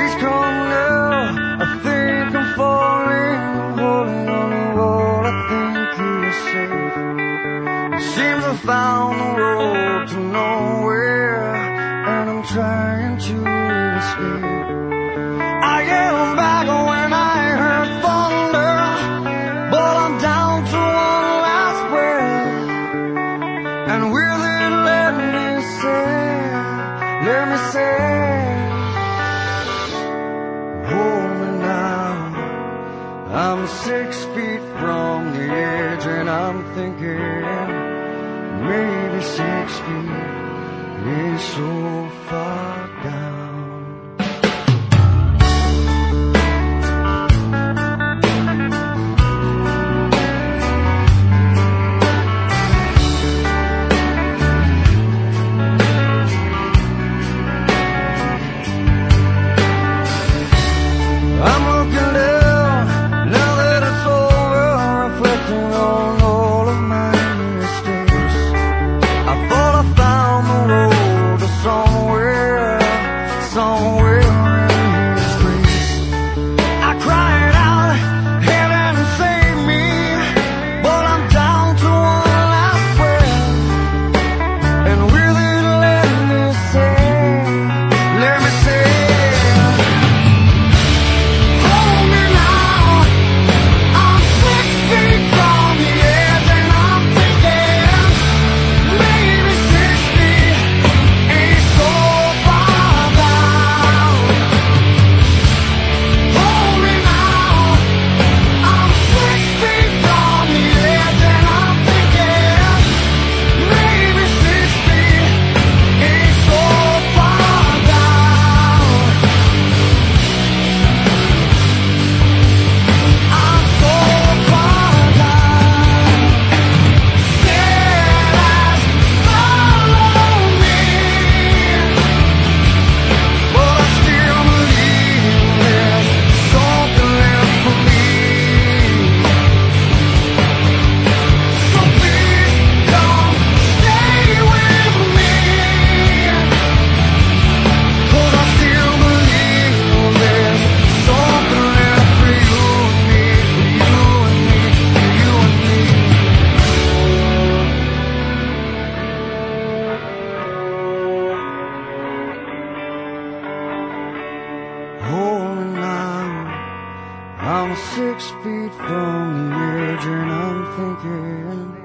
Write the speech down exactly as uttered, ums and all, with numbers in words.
please come now. I think I'm falling, holding on to what I think is safe. It seems I found the road to nowhere, and I'm trying to escape. I yelled back when I heard thunder, but I'm down to one last breath. And with it, let me say, let me say, hold me now. I'm six feet from the edge, and I'm thinking maybe six feet is so far down. Hold me now, I'm six feet from the edge, and I'm thinking